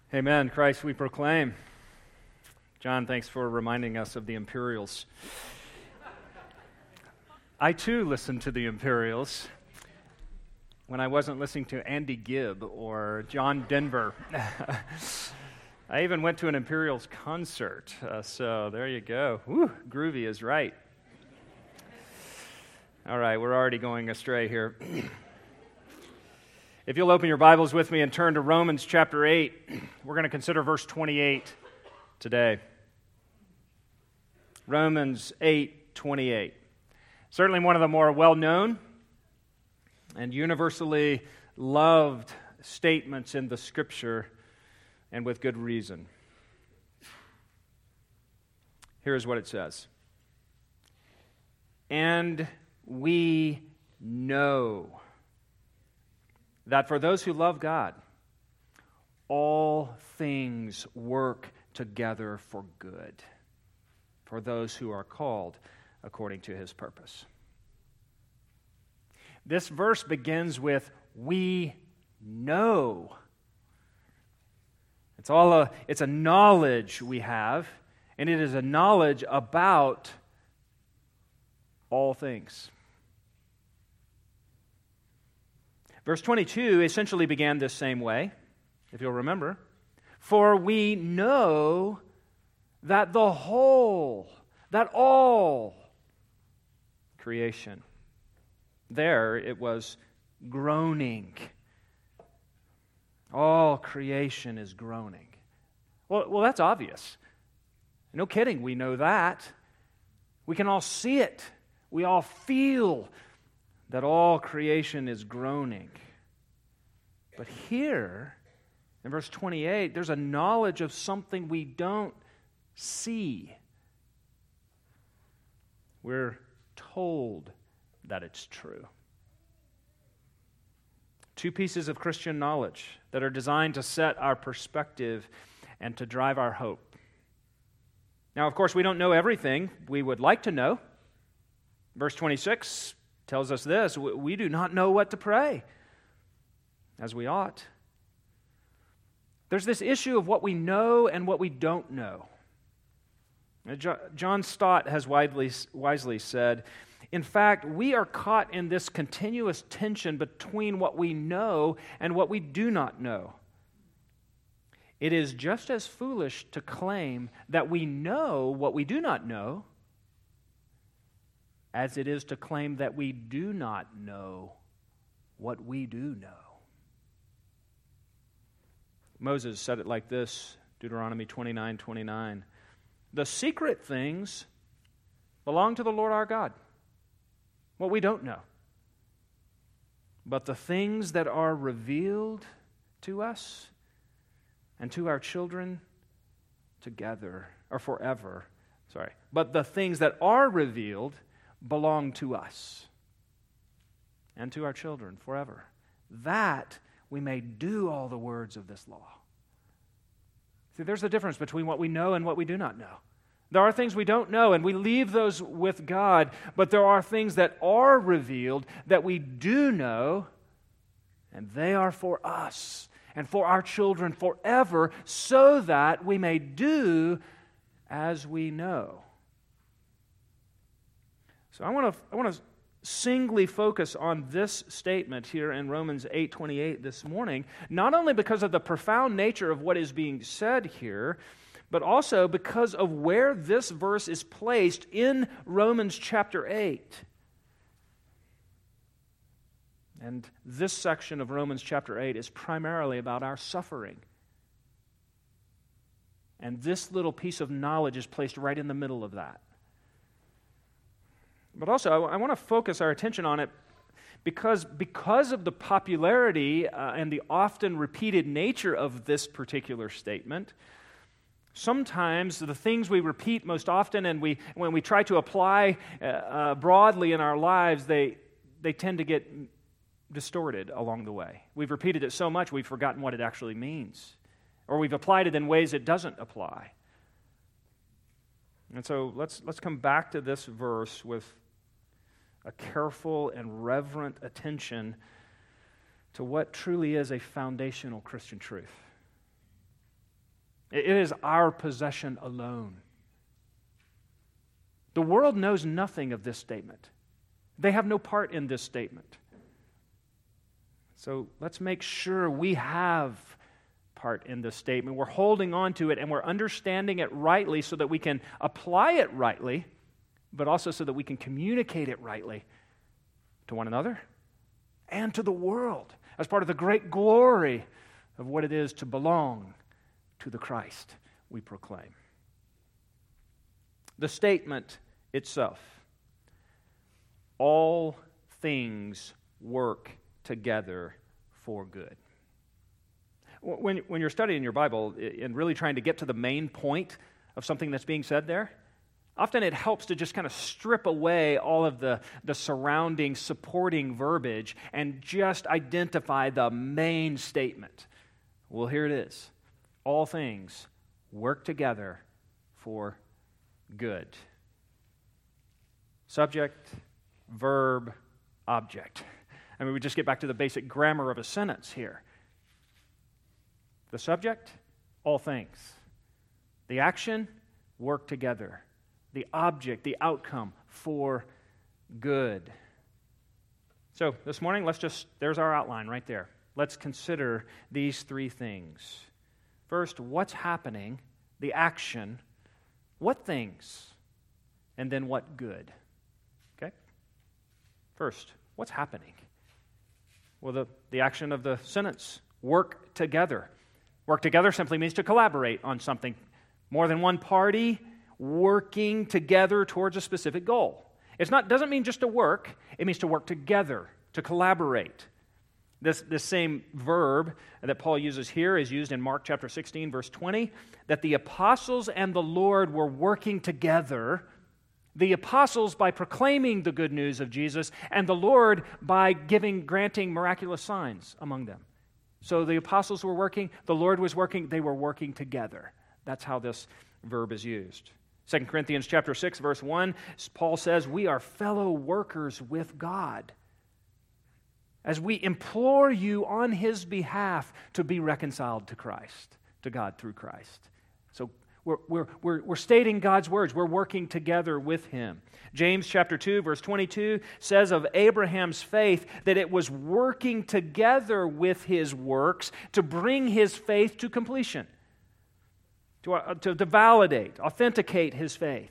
Amen. Christ we proclaim. John, thanks for reminding us of the Imperials. I too listened to the Imperials when I wasn't listening to Andy Gibb or John Denver. I even went to an Imperials concert, so there you go. Woo, groovy is right. All right, we're already going astray here. If you'll open your Bibles with me and turn to Romans chapter 8, we're going to consider verse 28 today. Romans 8:28. Certainly one of the more well-known and universally loved statements in the Scripture, and with good reason. Here's what it says. And we know that for those who love God, all things work together for good, for those who are called according to His purpose. This verse begins with, we know. It's a knowledge we have, and it is a knowledge about all things. Verse 22 essentially began this same way, if you'll remember. For we know that all creation, there it was groaning. All creation is groaning. Well, that's obvious. No kidding, we know that. We can all see it. We all feel that all creation is groaning. But here, in verse 28, there's a knowledge of something we don't see. We're told that it's true. Two pieces of Christian knowledge that are designed to set our perspective and to drive our hope. Now, of course, we don't know everything we would like to know. Verse 26 tells us this, we do not know what to pray as we ought. There's this issue of what we know and what we don't know. John Stott has wisely said, in fact, we are caught in this continuous tension between what we know and what we do not know. It is just as foolish to claim that we know what we do not know as it is to claim that we do not know what we do know. Moses said it like this, Deuteronomy 29:29. The secret things belong to the Lord our God, what we don't know. But the things that are revealed to us and to our children together, or forever, but the things that are revealed belong to us and to our children forever, that we may do all the words of this law. See, there's a difference between what we know and what we do not know. There are things we don't know, and we leave those with God, but there are things that are revealed that we do know, and they are for us and for our children forever, so that we may do as we know. So I want to singly focus on this statement here in Romans 8:28 this morning, not only because of the profound nature of what is being said here, but also because of where this verse is placed in Romans chapter 8. And this section of Romans chapter 8 is primarily about our suffering. And this little piece of knowledge is placed right in the middle of that. But also, I want to focus our attention on it because of the popularity and the often repeated nature of this particular statement. Sometimes the things we repeat most often and when we try to apply broadly in our lives, they tend to get distorted along the way. We've repeated it so much we've forgotten what it actually means, or we've applied it in ways it doesn't apply. And so let's come back to this verse with a careful and reverent attention to what truly is a foundational Christian truth. It is our possession alone. The world knows nothing of this statement. They have no part in this statement. So let's make sure we have part in this statement. We're holding on to it and we're understanding it rightly so that we can apply it rightly, but also so that we can communicate it rightly to one another and to the world as part of the great glory of what it is to belong to the Christ we proclaim. The statement itself, all things work together for good. When you're studying your Bible and really trying to get to the main point of something that's being said there, often it helps to just kind of strip away all of the surrounding, supporting verbiage and just identify the main statement. Well, here it is. All things work together for good. Subject, verb, object. I mean, we just get back to the basic grammar of a sentence here. The subject, all things. The action, work together. The object, the outcome, for good. So this morning, there's our outline right there. Let's consider these three things. First, what's happening, the action, what things, and then what good. Okay? First, what's happening? Well, the action of the sentence, work together. Work together simply means to collaborate on something. More than one party working together towards a specific goal. It doesn't mean just to work, it means to work together, to collaborate. This same verb that Paul uses here is used in Mark chapter 16, verse 20, that the apostles and the Lord were working together. The apostles by proclaiming the good news of Jesus, and the Lord by granting miraculous signs among them. So the apostles were working, the Lord was working, they were working together. That's how this verb is used. 2 Corinthians chapter 6, verse 1, Paul says, we are fellow workers with God, as we implore you on His behalf to be reconciled to Christ, to God through Christ. So we're stating God's words. We're working together with Him. James chapter 2, verse 22 says of Abraham's faith that it was working together with his works to bring his faith to completion, to validate, authenticate his faith.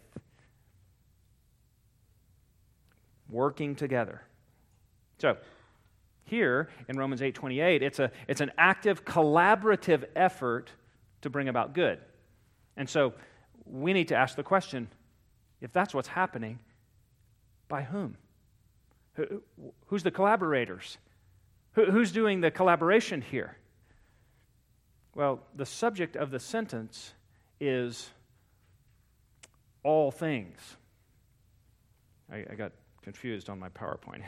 Working together. So, here in Romans 8:28, it's an active, collaborative effort to bring about good. And so we need to ask the question, if that's what's happening, by whom? Who's the collaborators? Who's doing the collaboration here? Well, the subject of the sentence is all things. I got confused on my PowerPoint.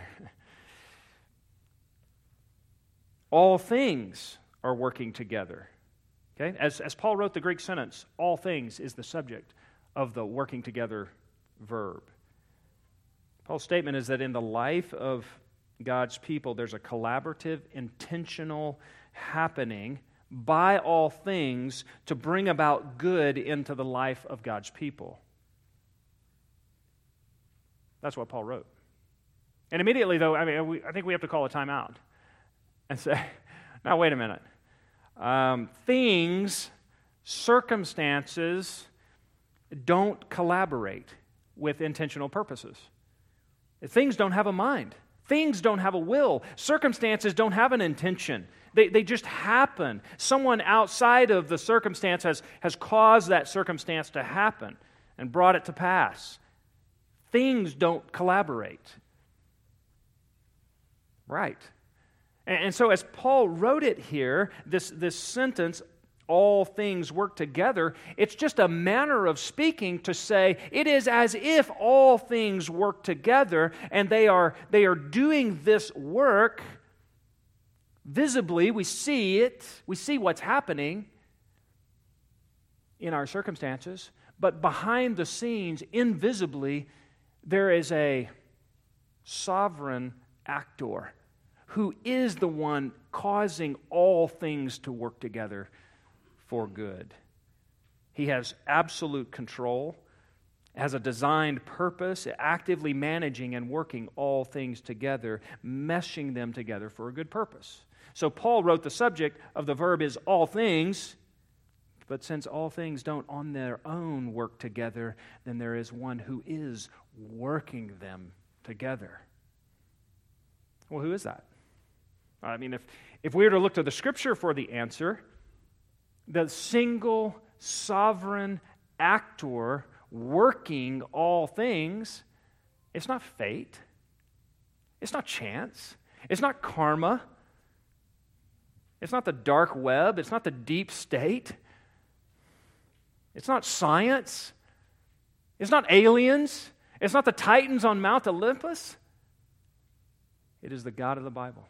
All things are working together. Okay? As Paul wrote the Greek sentence, all things is the subject of the working together verb. Paul's statement is that in the life of God's people, there's a collaborative, intentional happening by all things to bring about good into the life of God's people. That's what Paul wrote. And immediately, though, I think we have to call a time out and say, now wait a minute. Things, circumstances don't collaborate with intentional purposes. Things don't have a mind. Things don't have a will. Circumstances don't have an intention. They just happen. Someone outside of the circumstance has caused that circumstance to happen and brought it to pass. Things don't collaborate. Right. And so as Paul wrote it here, this sentence, all things work together, it's just a manner of speaking to say it is as if all things work together and they are doing this work visibly. We see it. We see what's happening in our circumstances. But behind the scenes, invisibly, there is a sovereign actor who is the one causing all things to work together for good. He has absolute control, has a designed purpose, actively managing and working all things together, meshing them together for a good purpose. So Paul wrote the subject of the verb is all things, but since all things don't on their own work together, then there is one who is working them together. Well, who is that? I mean, if we were to look to the Scripture for the answer, the single sovereign actor working all things, it's not fate, it's not chance, it's not karma, it's not the dark web, it's not the deep state, it's not science, it's not aliens, it's not the Titans on Mount Olympus. It is the God of the Bible.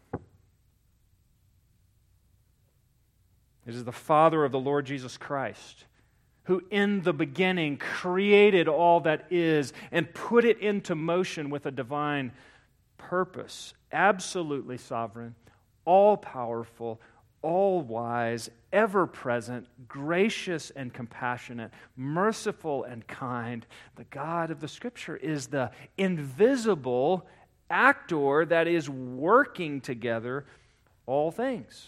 It is the Father of the Lord Jesus Christ, who in the beginning created all that is and put it into motion with a divine purpose. Absolutely sovereign, all-powerful, all-wise, ever-present, gracious and compassionate, merciful and kind. The God of the Scripture is the invisible actor that is working together all things.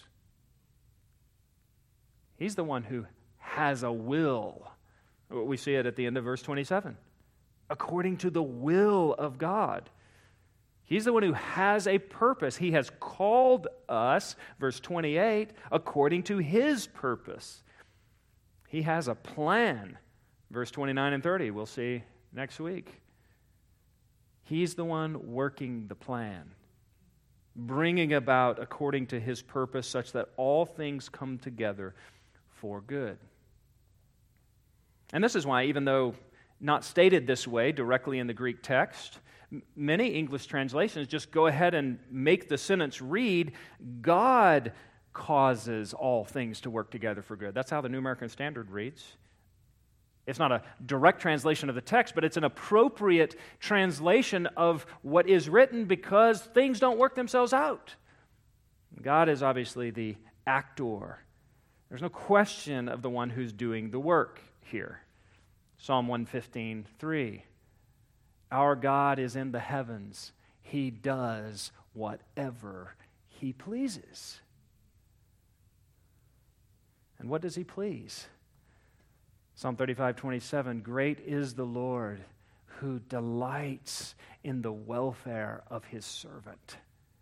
He's the one who has a will. We see it at the end of verse 27. According to the will of God. He's the one who has a purpose. He has called us, verse 28, according to His purpose. He has a plan, verse 29 and 30. We'll see next week. He's the one working the plan, bringing about according to His purpose such that all things come together for good. And this is why, even though not stated this way directly in the Greek text, many English translations just go ahead and make the sentence read, God causes all things to work together for good. That's how the New American Standard reads. It's not a direct translation of the text, but it's an appropriate translation of what is written because things don't work themselves out. God is obviously the actor. There's no question of the one who's doing the work here. Psalm 115:3. Our God is in the heavens. He does whatever He pleases. And what does He please? Psalm 35:27. Great is the Lord who delights in the welfare of His servant.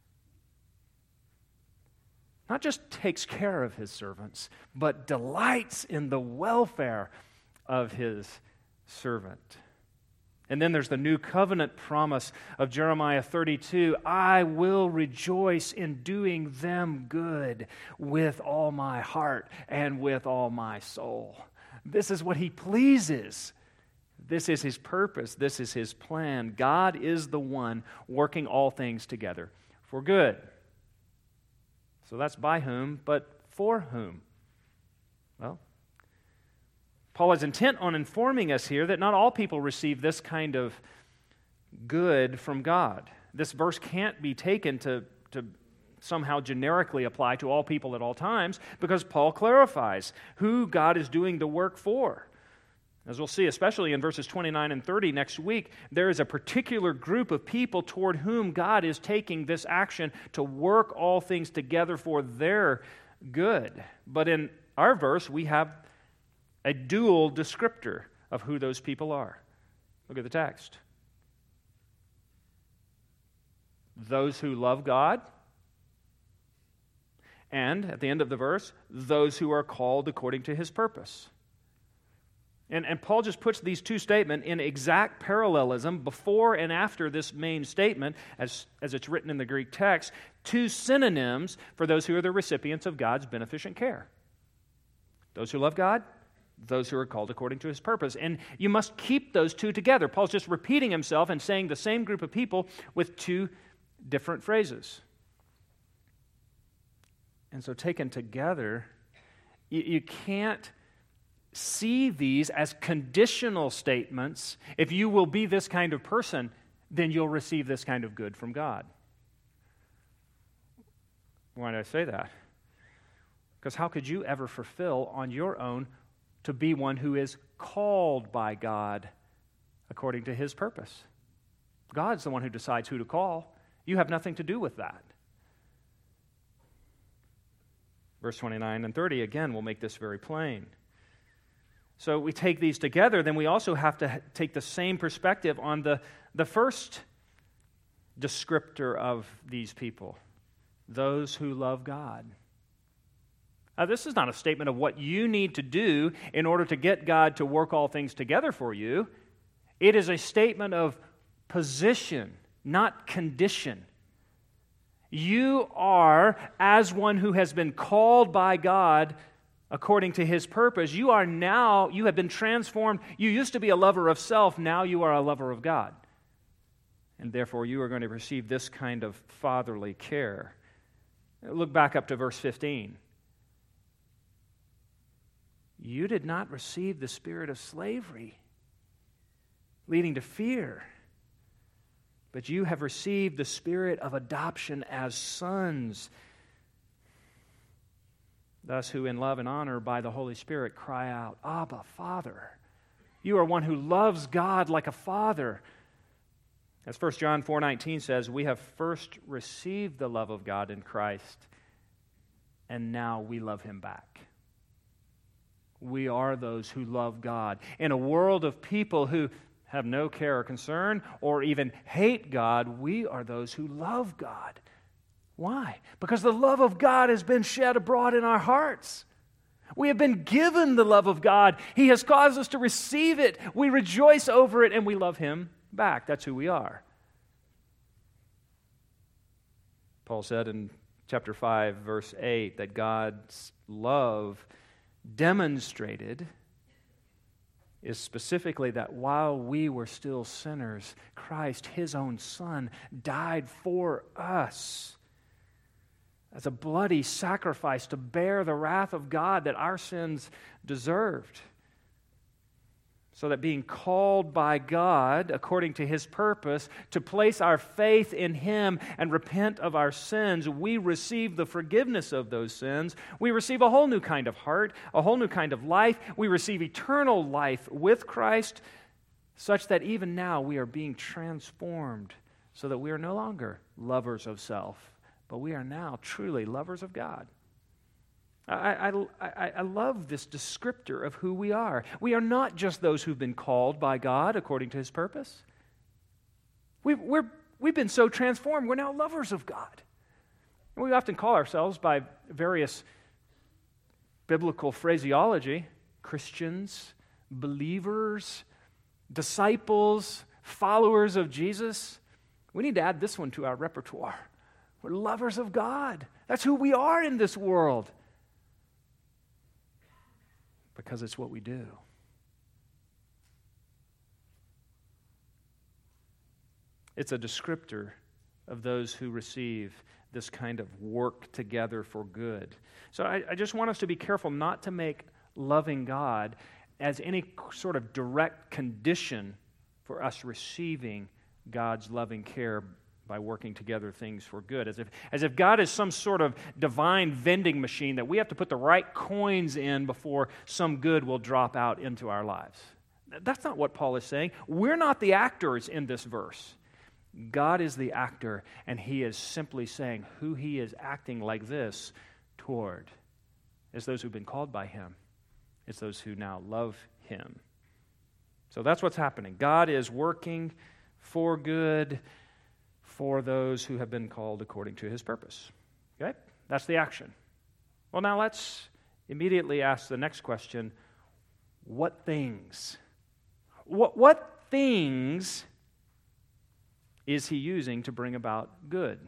Not just takes care of His servants, but delights in the welfare of His servant. And then there's the new covenant promise of Jeremiah 32. I will rejoice in doing them good with all my heart and with all my soul. This is what He pleases. This is His purpose. This is His plan. God is the one working all things together for good. So that's by whom, but for whom? Well, Paul is intent on informing us here that not all people receive this kind of good from God. This verse can't be taken to somehow generically apply to all people at all times because Paul clarifies who God is doing the work for. As we'll see, especially in verses 29 and 30 next week, there is a particular group of people toward whom God is taking this action to work all things together for their good. But in our verse, we have a dual descriptor of who those people are. Look at the text. Those who love God, and at the end of the verse, those who are called according to His purpose. And Paul just puts these two statements in exact parallelism before and after this main statement, as it's written in the Greek text, two synonyms for those who are the recipients of God's beneficent care. Those who love God, those who are called according to His purpose. And you must keep those two together. Paul's just repeating himself and saying the same group of people with two different phrases. And so taken together, you can't see these as conditional statements. If you will be this kind of person, then you'll receive this kind of good from God. Why did I say that? Because how could you ever fulfill on your own to be one who is called by God according to His purpose. God's the one who decides who to call. You have nothing to do with that. Verse 29 and 30, again, will make this very plain. So we take these together, then we also have to take the same perspective on the first descriptor of these people, those who love God. Now, this is not a statement of what you need to do in order to get God to work all things together for you. It is a statement of position, not condition. You are, as one who has been called by God according to His purpose, you have been transformed. You used to be a lover of self, now you are a lover of God. And therefore you are going to receive this kind of fatherly care. Look back up to verse 15. You did not receive the spirit of slavery, leading to fear, but you have received the spirit of adoption as sons. Thus, who in love and honor by the Holy Spirit cry out, Abba, Father. You are one who loves God like a father. As 1 John 4:19 says, we have first received the love of God in Christ, and now we love Him back. We are those who love God. In a world of people who have no care or concern or even hate God, we are those who love God. Why? Because the love of God has been shed abroad in our hearts. We have been given the love of God. He has caused us to receive it. We rejoice over it and we love Him back. That's who we are. Paul said in chapter 5, verse 8, that God's love demonstrated is specifically that while we were still sinners, Christ, His own Son, died for us as a bloody sacrifice to bear the wrath of God that our sins deserved. So that being called by God, according to His purpose, to place our faith in Him and repent of our sins, we receive the forgiveness of those sins. We receive a whole new kind of heart, a whole new kind of life. We receive eternal life with Christ, such that even now we are being transformed so that we are no longer lovers of self, but we are now truly lovers of God. I love this descriptor of who we are. We are not just those who've been called by God according to His purpose. We've been so transformed, we're now lovers of God. And we often call ourselves by various biblical phraseology, Christians, believers, disciples, followers of Jesus. We need to add this one to our repertoire. We're lovers of God. That's who we are in this world. Because it's what we do. It's a descriptor of those who receive this kind of work together for good. So I just want us to be careful not to make loving God as any sort of direct condition for us receiving God's loving care by working together things for good, as if God is some sort of divine vending machine that we have to put the right coins in before some good will drop out into our lives. That's not what Paul is saying. We're not the actors in this verse. God is the actor, and He is simply saying who He is acting like this toward is those who've been called by Him. It's those who now love Him. So that's what's happening. God is working for good for those who have been called according to His purpose. Okay? That's the action. Well, now let's immediately ask the next question. What things? What things is He using to bring about good?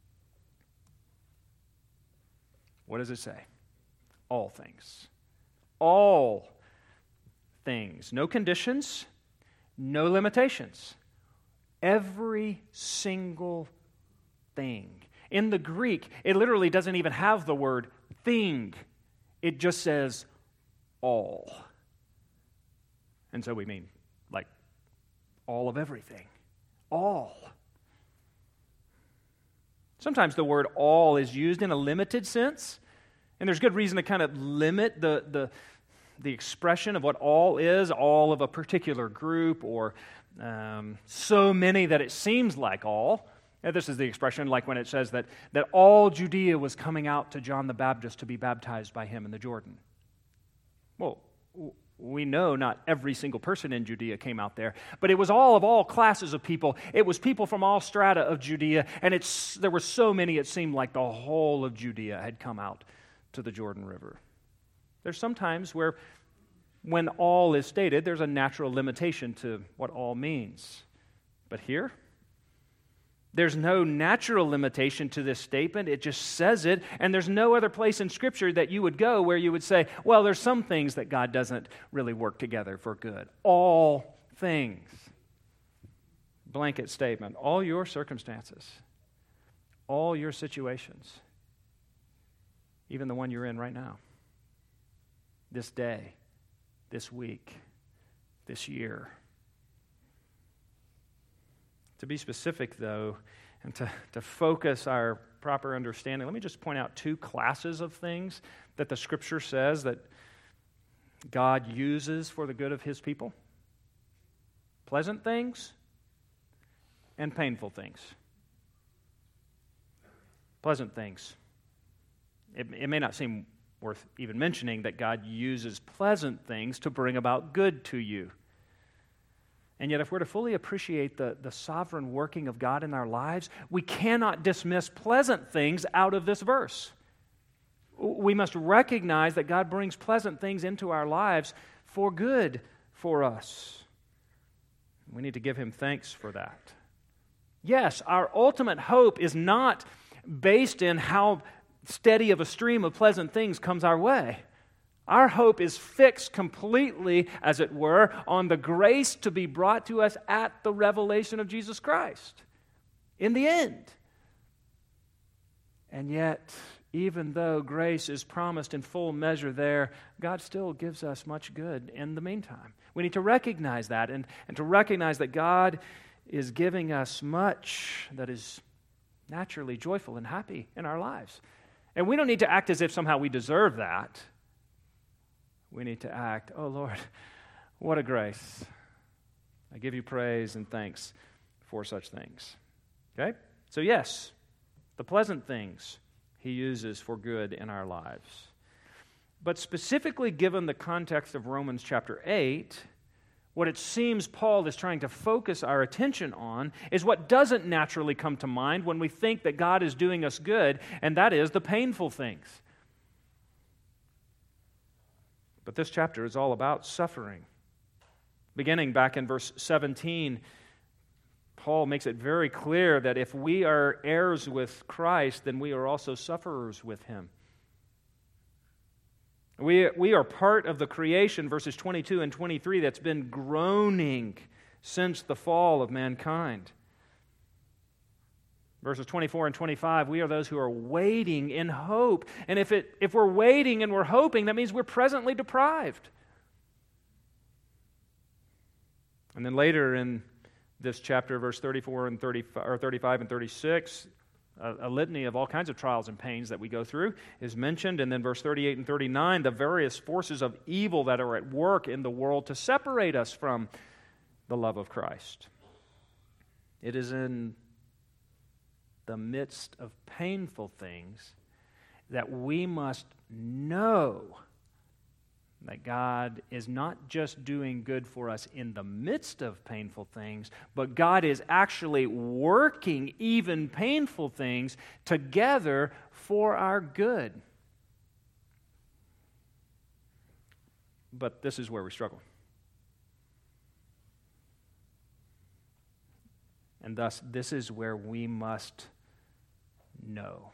What does it say? All things. All things. No conditions, no limitations. Every single thing. In the Greek, it literally doesn't even have the word thing. It just says all. And so we mean like all of everything. All. Sometimes the word all is used in a limited sense, and there's good reason to kind of limit the the expression of what all is, all of a particular group, or so many that it seems like all. And this is the expression like when it says that all Judea was coming out to John the Baptist to be baptized by him in the Jordan. Well, we know not every single person in Judea came out there, but it was all of all classes of people. It was people from all strata of Judea, and there were so many it seemed like the whole of Judea had come out to the Jordan River. There's some times where when all is stated, there's a natural limitation to what all means. But here, there's no natural limitation to this statement. It just says it, and there's no other place in Scripture that you would go where you would say, well, there's some things that God doesn't really work together for good. All things. Blanket statement. All your circumstances, all your situations, even the one you're in right now, this day, this week, this year. To be specific, though, and to focus our proper understanding, let me just point out two classes of things that the Scripture says that God uses for the good of His people. Pleasant things and painful things. Pleasant things. It may not seem worth even mentioning that God uses pleasant things to bring about good to you. And yet, if we're to fully appreciate the sovereign working of God in our lives, we cannot dismiss pleasant things out of this verse. We must recognize that God brings pleasant things into our lives for good for us. We need to give Him thanks for that. Yes, our ultimate hope is not based in how steady of a stream of pleasant things comes our way. Our hope is fixed completely, as it were, on the grace to be brought to us at the revelation of Jesus Christ in the end. And yet, even though grace is promised in full measure there, God still gives us much good in the meantime. We need to recognize that and to recognize that God is giving us much that is naturally joyful and happy in our lives. And we don't need to act as if somehow we deserve that. We need to act, oh Lord, what a grace. I give you praise and thanks for such things. Okay? So yes, the pleasant things He uses for good in our lives. But specifically given the context of Romans chapter 8, what it seems Paul is trying to focus our attention on is what doesn't naturally come to mind when we think that God is doing us good, and that is the painful things. But this chapter is all about suffering. Beginning back in verse 17, Paul makes it very clear that if we are heirs with Christ, then we are also sufferers with Him. We are part of the creation, verses 22 and 23, that's been groaning since the fall of mankind. Verses 24 and 25, we are those who are waiting in hope. And if we're waiting and we're hoping, that means we're presently deprived. And then later in this chapter, verse 34 and 35 and 36, a litany of all kinds of trials and pains that we go through is mentioned. And then verse 38 and 39, the various forces of evil that are at work in the world to separate us from the love of Christ. It is in the midst of painful things that we must know that God is not just doing good for us in the midst of painful things, but God is actually working even painful things together for our good. But this is where we struggle. And thus, this is where we must know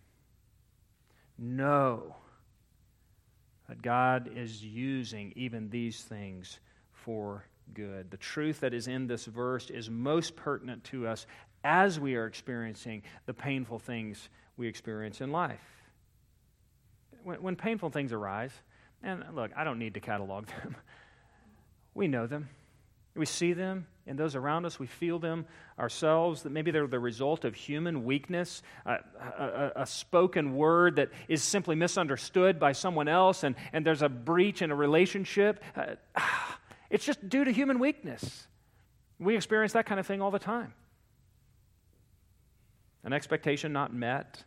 that God is using even these things for good. The truth that is in this verse is most pertinent to us as we are experiencing the painful things we experience in life. When painful things arise, and look, I don't need to catalog them. We know them. We see them in those around us. We feel them ourselves, that maybe they're the result of human weakness, a spoken word that is simply misunderstood by someone else, and there's a breach in a relationship. It's just due to human weakness. We experience that kind of thing all the time. An expectation not met.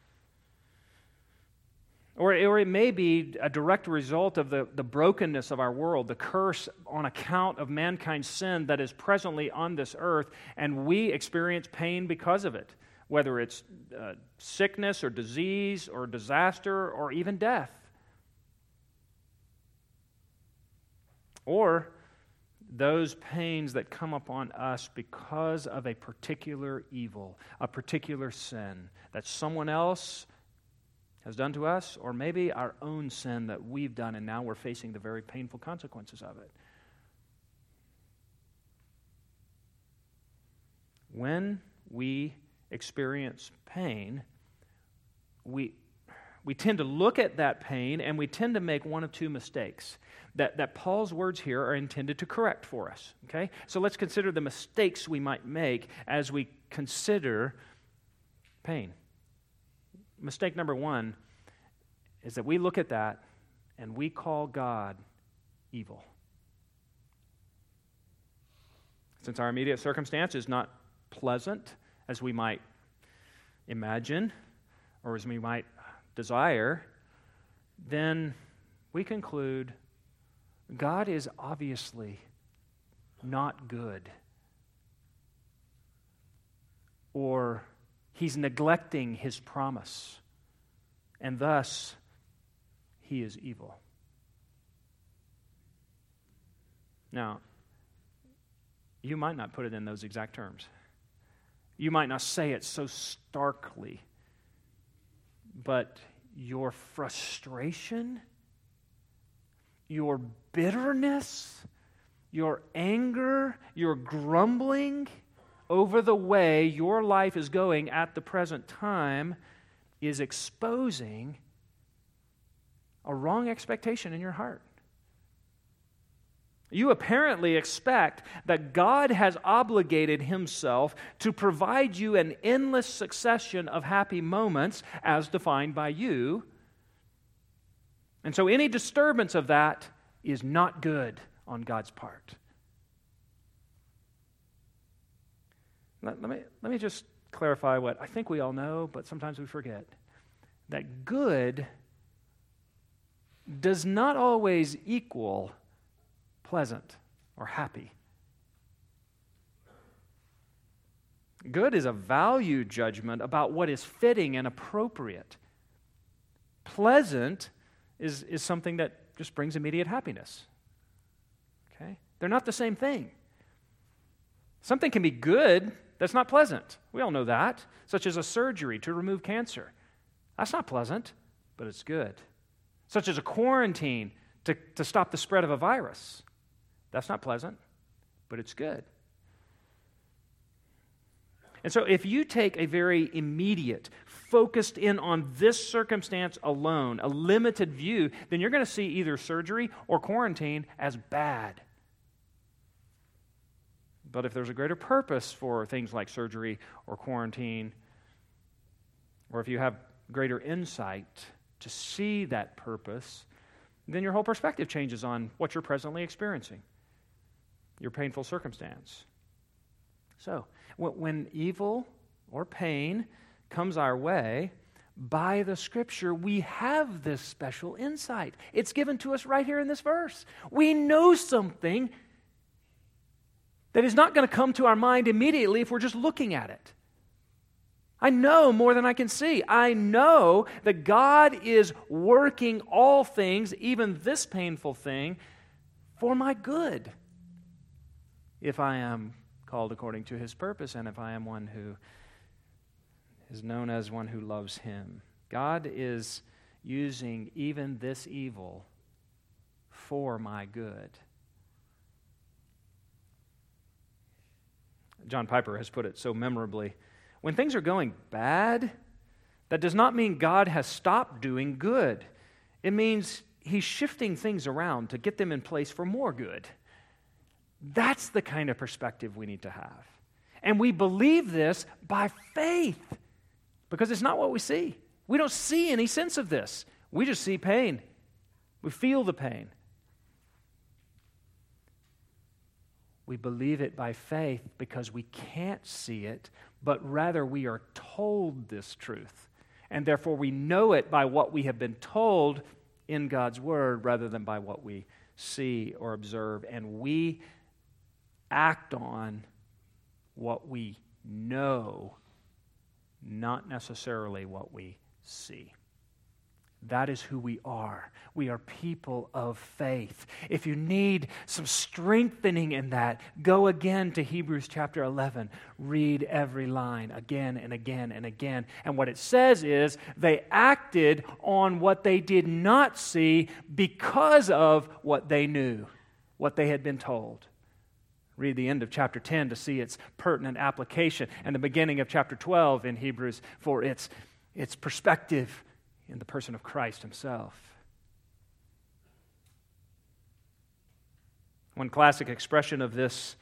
Or it may be a direct result of the brokenness of our world, the curse on account of mankind's sin that is presently on this earth, and we experience pain because of it, whether it's sickness or disease or disaster or even death. Or those pains that come upon us because of a particular evil, a particular sin that someone else has done to us, or maybe our own sin that we've done, and now we're facing the very painful consequences of it. When we experience pain, we tend to look at that pain and we tend to make one of two mistakes that Paul's words here are intended to correct for us. Okay? So let's consider the mistakes we might make as we consider pain. Mistake number one is that we look at that and we call God evil. Since our immediate circumstance is not pleasant as we might imagine or as we might desire, then we conclude God is obviously not good, or He's neglecting His promise, and thus He is evil. Now, you might not put it in those exact terms. You might not say it so starkly, but your frustration, your bitterness, your anger, your grumbling over the way your life is going at the present time is exposing a wrong expectation in your heart. You apparently expect that God has obligated Himself to provide you an endless succession of happy moments as defined by you. And so any disturbance of that is not good on God's part. Let me just clarify what I think we all know, but sometimes we forget. That good does not always equal pleasant or happy. Good is a value judgment about what is fitting and appropriate. Pleasant is something that just brings immediate happiness. Okay? They're not the same thing. Something can be good that's not pleasant. We all know that, such as a surgery to remove cancer. That's not pleasant, but it's good. Such as a quarantine to stop the spread of a virus. That's not pleasant, but it's good. And so if you take a very immediate, focused in on this circumstance alone, a limited view, then you're going to see either surgery or quarantine as bad. But if there's a greater purpose for things like surgery or quarantine, or if you have greater insight to see that purpose, then your whole perspective changes on what you're presently experiencing, your painful circumstance. So, when evil or pain comes our way, by the Scripture, we have this special insight. It's given to us right here in this verse. We know something that is not going to come to our mind immediately if we're just looking at it. I know more than I can see. I know that God is working all things, even this painful thing, for my good, if I am called according to His purpose, and if I am one who is known as one who loves Him. God is using even this evil for my good. John Piper has put it so memorably. When things are going bad, that does not mean God has stopped doing good. It means He's shifting things around to get them in place for more good. That's the kind of perspective we need to have. And we believe this by faith, because it's not what we see. We don't see any sense of this. We just see pain. We feel the pain. We believe it by faith because we can't see it, but rather we are told this truth. And therefore we know it by what we have been told in God's Word rather than by what we see or observe. And we act on what we know, not necessarily what we see. That is who we are. We are people of faith. If you need some strengthening in that, go again to Hebrews chapter 11. Read every line again and again and again. And what it says is they acted on what they did not see because of what they knew, what they had been told. Read the end of chapter 10 to see its pertinent application, and the beginning of chapter 12 in Hebrews for its perspective in the person of Christ himself. One classic expression of this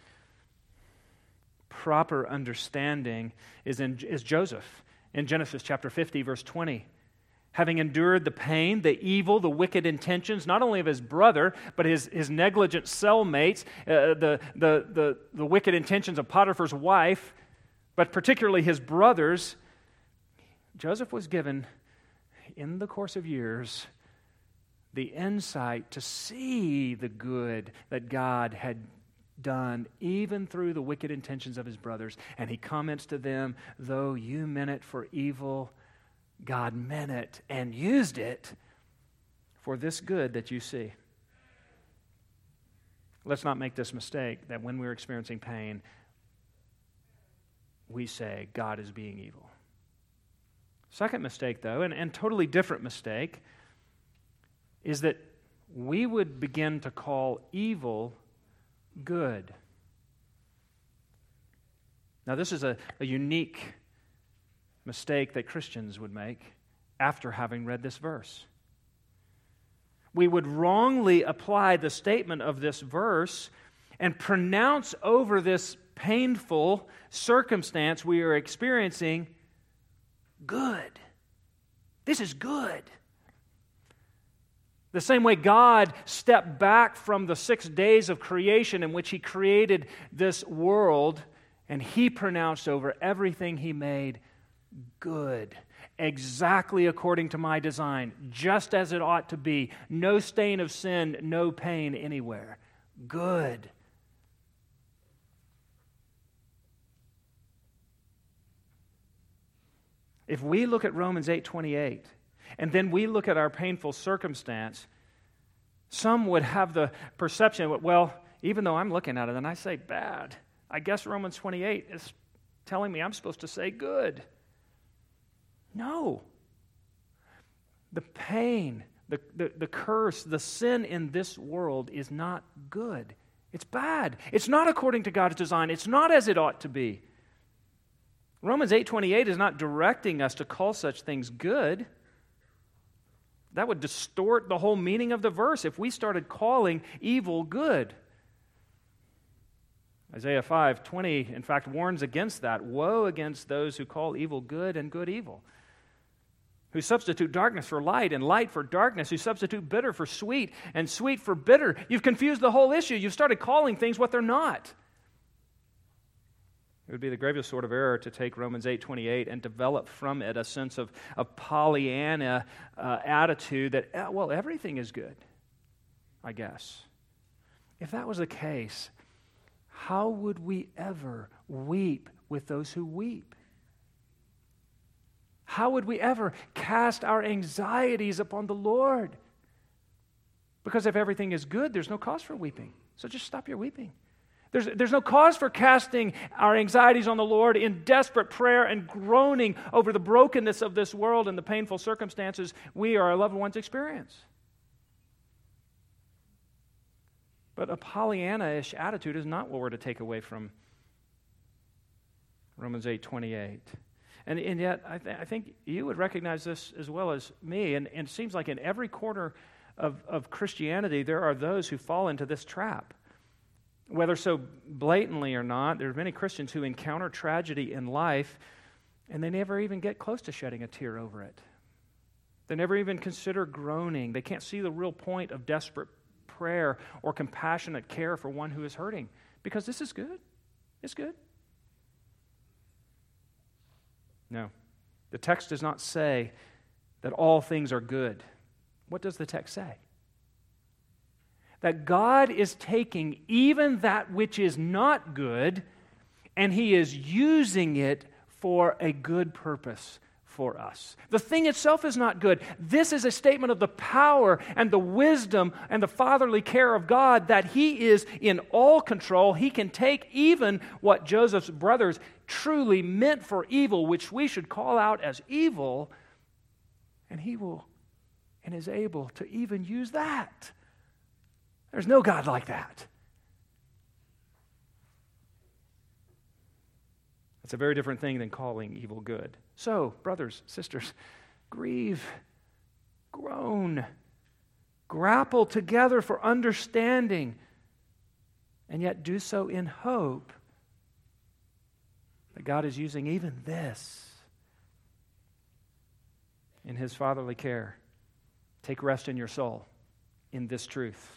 proper understanding is Joseph in Genesis chapter 50, verse 20. Having endured the pain, the evil, the wicked intentions, not only of his brother, but his negligent cellmates, the wicked intentions of Potiphar's wife, but particularly his brothers, Joseph was given, in the course of years, the insight to see the good that God had done, even through the wicked intentions of his brothers. And he comments to them, though you meant it for evil, God meant it and used it for this good that you see. Let's not make this mistake that when we're experiencing pain, we say God is being evil. Second mistake, though, and totally different mistake, is that we would begin to call evil good. Now, this is a unique mistake that Christians would make after having read this verse. We would wrongly apply the statement of this verse and pronounce over this painful circumstance we are experiencing good. This is good. The same way God stepped back from the 6 days of creation in which He created this world, and He pronounced over everything He made good, exactly according to my design, just as it ought to be. No stain of sin, no pain anywhere. Good. If we look at Romans 8:28, and then we look at our painful circumstance, some would have the perception, well, even though I'm looking at it and I say bad, I guess Romans 28 is telling me I'm supposed to say good. No. The pain, the curse, the sin in this world is not good. It's bad. It's not according to God's design. It's not as it ought to be. Romans 8:28 is not directing us to call such things good. That would distort the whole meaning of the verse if we started calling evil good. Isaiah 5:20, in fact, warns against that. Woe against those who call evil good and good evil, who substitute darkness for light and light for darkness, who substitute bitter for sweet and sweet for bitter. You've confused the whole issue. You've started calling things what they're not. It would be the gravest sort of error to take Romans 8:28 and develop from it a sense of Pollyanna attitude that, well, everything is good, I guess. If that was the case, how would we ever weep with those who weep? How would we ever cast our anxieties upon the Lord? Because if everything is good, there's no cause for weeping. So just stop your weeping. There's no cause for casting our anxieties on the Lord in desperate prayer and groaning over the brokenness of this world and the painful circumstances we or our loved ones experience. But a Pollyanna-ish attitude is not what we're to take away from Romans 8:28. And yet, I think you would recognize this as well as me, and it seems like in every corner of Christianity there are those who fall into this trap. Whether so blatantly or not, there are many Christians who encounter tragedy in life and they never even get close to shedding a tear over it. They never even consider groaning. They can't see the real point of desperate prayer or compassionate care for one who is hurting because this is good. It's good. No. The text does not say that all things are good. What does the text say? That God is taking even that which is not good and He is using it for a good purpose for us. The thing itself is not good. This is a statement of the power and the wisdom and the fatherly care of God that He is in all control. He can take even what Joseph's brothers truly meant for evil, which we should call out as evil, and He will and is able to even use that. There's no God like that. It's a very different thing than calling evil good. So, brothers, sisters, grieve, groan, grapple together for understanding, and yet do so in hope that God is using even this in His fatherly care. Take rest in your soul in this truth.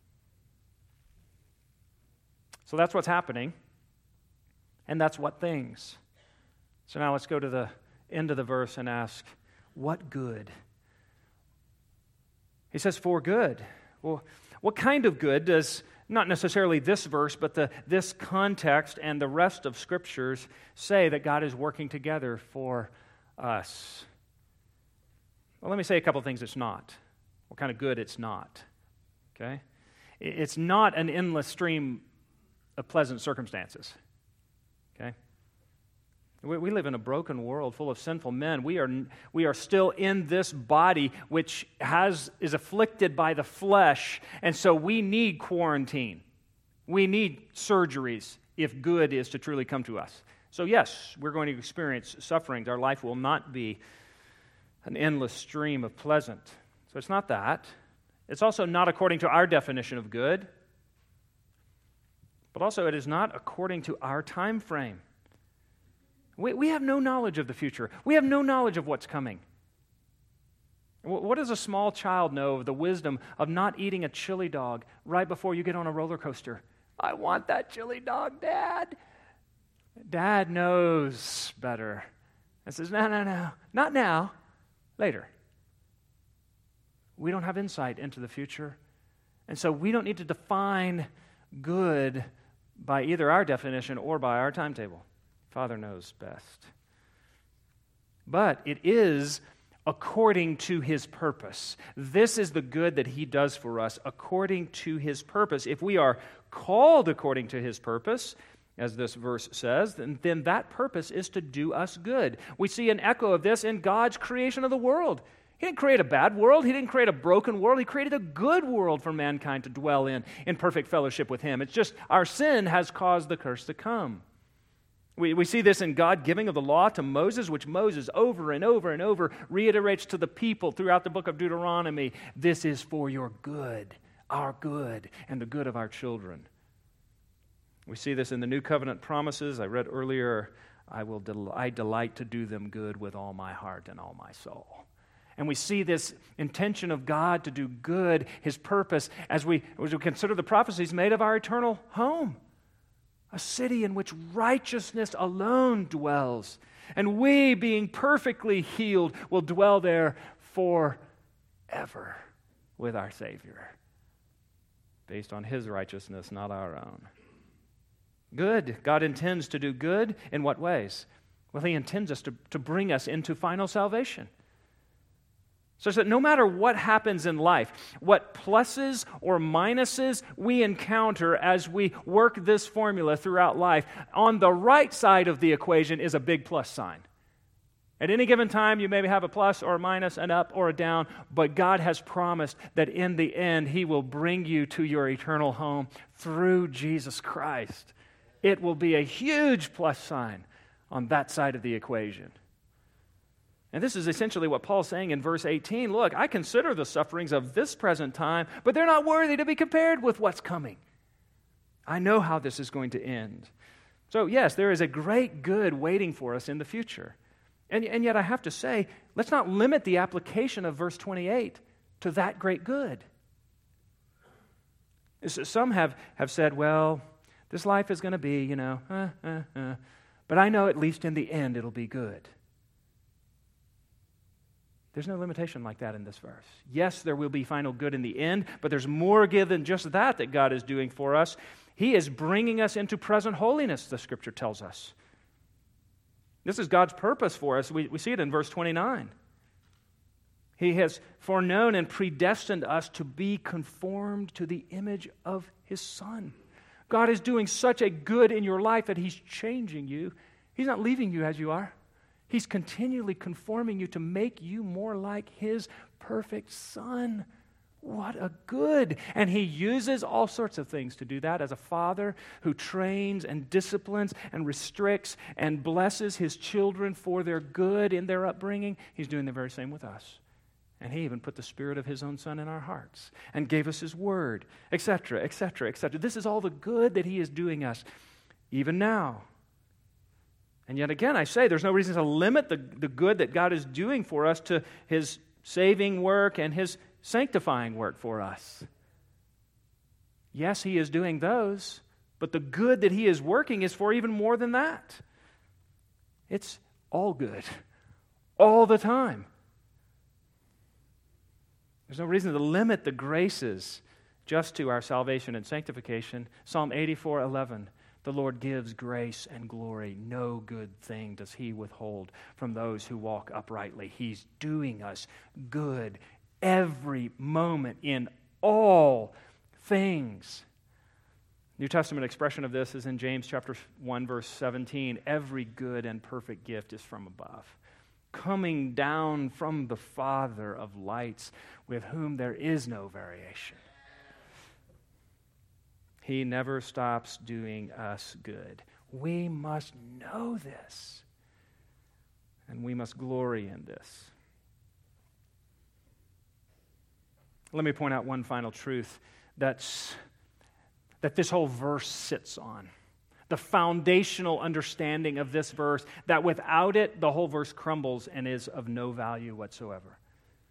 So that's what's happening, and that's what things. So now let's go to the end of the verse and ask, what good? He says, for good. Well, what kind of good does, not necessarily this verse, but this context and the rest of Scriptures say that God is working together for us? Well, let me say a couple things it's not. What kind of good it's not. Okay? It's not an endless stream of pleasant circumstances. Okay? We live in a broken world full of sinful men. We are still in this body which is afflicted by the flesh, and so we need quarantine. We need surgeries if good is to truly come to us. So yes, we're going to experience sufferings. Our life will not be an endless stream of pleasant. So it's not that. It's also not according to our definition of good. But also it is not according to our time frame. We have no knowledge of the future. We have no knowledge of what's coming. What does a small child know of the wisdom of not eating a chili dog right before you get on a roller coaster? I want that chili dog, Dad. Dad knows better and says, no, not now, later. We don't have insight into the future, and so we don't need to define good by either our definition or by our timetable. Father knows best. But it is according to His purpose. This is the good that He does for us according to His purpose. If we are called according to His purpose, as this verse says, then that purpose is to do us good. We see an echo of this in God's creation of the world. He didn't create a bad world. He didn't create a broken world. He created a good world for mankind to dwell in perfect fellowship with Him. It's just our sin has caused the curse to come. We see this in God giving of the law to Moses, which Moses over and over and over reiterates to the people throughout the book of Deuteronomy. This is for your good, our good, and the good of our children. We see this in the New Covenant promises. I read earlier, I delight to do them good with all my heart and all my soul. And we see this intention of God to do good, His purpose, as we consider the prophecies made of our eternal home, a city in which righteousness alone dwells. And we, being perfectly healed, will dwell there forever with our Savior, based on His righteousness, not our own. Good. God intends to do good in what ways? Well, He intends us to bring us into final salvation. Such that no matter what happens in life, what pluses or minuses we encounter as we work this formula throughout life, on the right side of the equation is a big plus sign. At any given time, you maybe have a plus or a minus, an up or a down, but God has promised that in the end, He will bring you to your eternal home through Jesus Christ. It will be a huge plus sign on that side of the equation. And this is essentially what Paul's saying in verse 18. Look, I consider the sufferings of this present time, but they're not worthy to be compared with what's coming. I know how this is going to end. So yes, there is a great good waiting for us in the future. And yet I have to say, let's not limit the application of verse 28 to that great good. Some have said, well, this life is going to be, but I know at least in the end it'll be good. There's no limitation like that in this verse. Yes, there will be final good in the end, but there's more good than just that God is doing for us. He is bringing us into present holiness, the Scripture tells us. This is God's purpose for us. We see it in verse 29. He has foreknown and predestined us to be conformed to the image of His Son. God is doing such a good in your life that He's changing you. He's not leaving you as you are. He's continually conforming you to make you more like His perfect Son. What a good! And He uses all sorts of things to do that as a father who trains and disciplines and restricts and blesses His children for their good in their upbringing. He's doing the very same with us. And He even put the Spirit of His own Son in our hearts and gave us His Word, etc., etc., etc. This is all the good that He is doing us, even now. And yet again, I say there's no reason to limit the good that God is doing for us to His saving work and His sanctifying work for us. Yes, He is doing those, but the good that He is working is for even more than that. It's all good, all the time. There's no reason to limit the graces just to our salvation and sanctification. Psalm 84:11. The Lord gives grace and glory. No good thing does He withhold from those who walk uprightly. He's doing us good every moment in all things. New Testament expression of this is in James chapter 1, verse 17. Every good and perfect gift is from above, coming down from the Father of lights, with whom there is no variation. He never stops doing us good. We must know this, and we must glory in this. Let me point out one final truth that this whole verse sits on. The foundational understanding of this verse, that without it, the whole verse crumbles and is of no value whatsoever.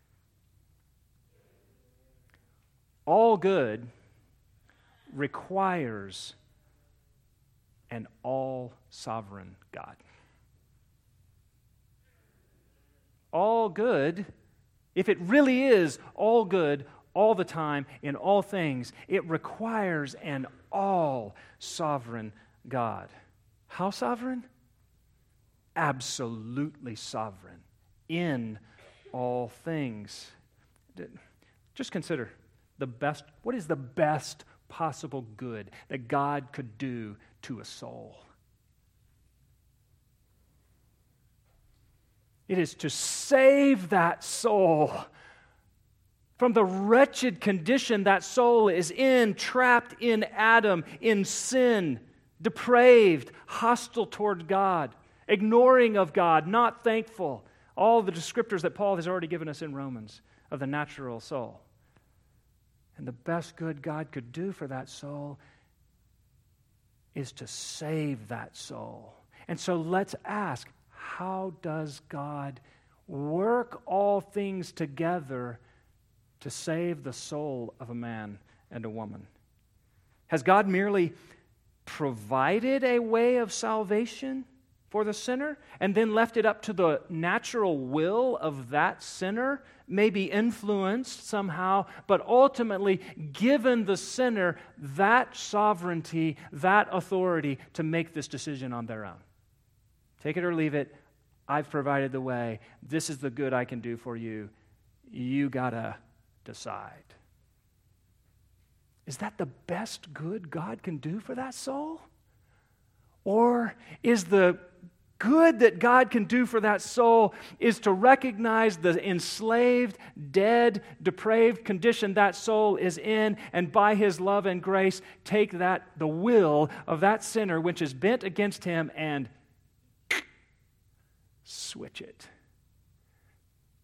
All good requires an all-sovereign God. All good, if it really is all good all the time in all things, it requires an all-sovereign God. How sovereign? Absolutely sovereign in all things. Just consider what is the best possible good that God could do to a soul? It is to save that soul from the wretched condition that soul is in, trapped in Adam, in sin, depraved, hostile toward God, ignoring of God, not thankful. All the descriptors that Paul has already given us in Romans of the natural soul. And the best good God could do for that soul is to save that soul. And so let's ask, how does God work all things together to save the soul of a man and a woman? Has God merely provided a way of salvation for the sinner and then left it up to the natural will of that sinner, maybe influenced somehow, but ultimately given the sinner that sovereignty, that authority to make this decision on their own? Take it or leave it. I've provided the way. This is the good I can do for you. You gotta decide. Is that the best good God can do for that soul? Or is the good that God can do for that soul is to recognize the enslaved, dead, depraved condition that soul is in, and by His love and grace take the will of that sinner which is bent against Him and switch it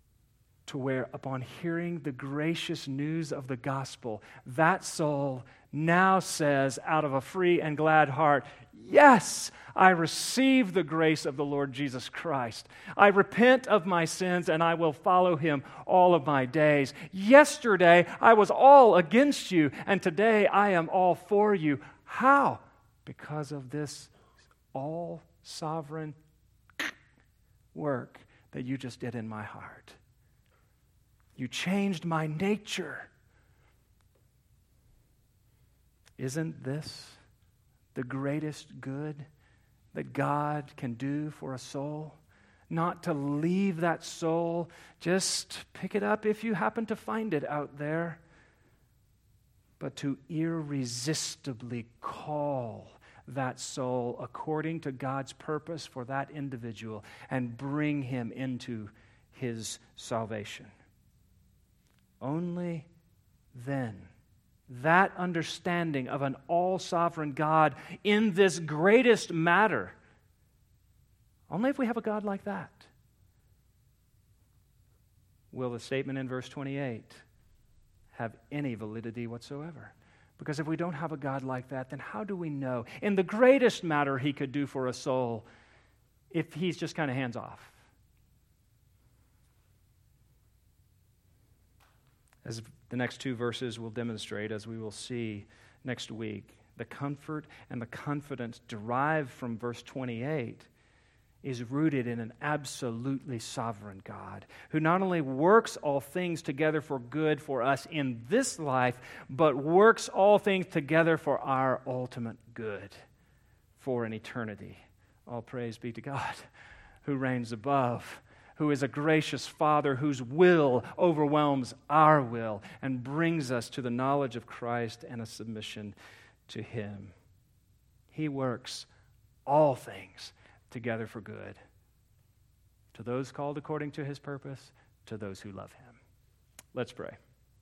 to where, upon hearing the gracious news of the gospel, that soul now says out of a free and glad heart, yes, I receive the grace of the Lord Jesus Christ. I repent of my sins and I will follow him all of my days. Yesterday I was all against you and today I am all for you. How? Because of this all-sovereign work that you just did in my heart. You changed my nature. Isn't this the greatest good that God can do for a soul? Not to leave that soul, just pick it up if you happen to find it out there, but to irresistibly call that soul according to God's purpose for that individual and bring him into his salvation. Only then, that understanding of an all-sovereign God in this greatest matter, only if we have a God like that, will the statement in verse 28 have any validity whatsoever. Because if we don't have a God like that, then how do we know in the greatest matter he could do for a soul if he's just kind of hands off? As the next two verses will demonstrate, as we will see next week, the comfort and the confidence derived from verse 28 is rooted in an absolutely sovereign God who not only works all things together for good for us in this life, but works all things together for our ultimate good for an eternity. All praise be to God who reigns above, who is a gracious Father whose will overwhelms our will and brings us to the knowledge of Christ and a submission to him. He works all things together for good to those called according to his purpose, to those who love him. Let's pray.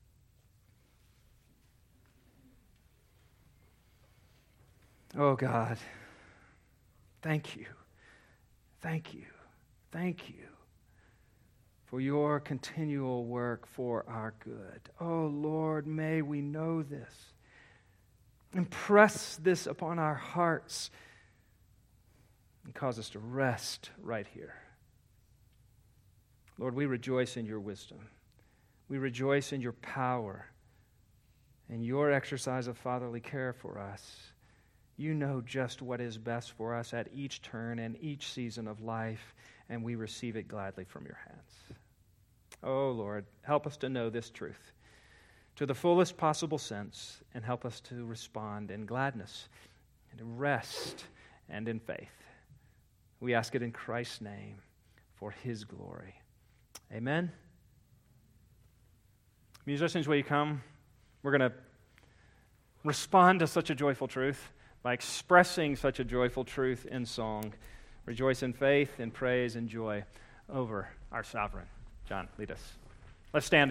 Oh God, thank you, thank you, thank you for your continual work for our good. Oh Lord, may we know this. Impress this upon our hearts and cause us to rest right here. Lord, we rejoice in your wisdom. We rejoice in your power and your exercise of fatherly care for us. You know just what is best for us at each turn and each season of life, and we receive it gladly from your hands. Oh, Lord, help us to know this truth to the fullest possible sense, and help us to respond in gladness and in rest and in faith. We ask it in Christ's name for his glory. Amen. Musicians, will you come? We're going to respond to such a joyful truth by expressing such a joyful truth in song. Rejoice in faith, in praise, and joy over our sovereign. John, lead us. Let's stand together.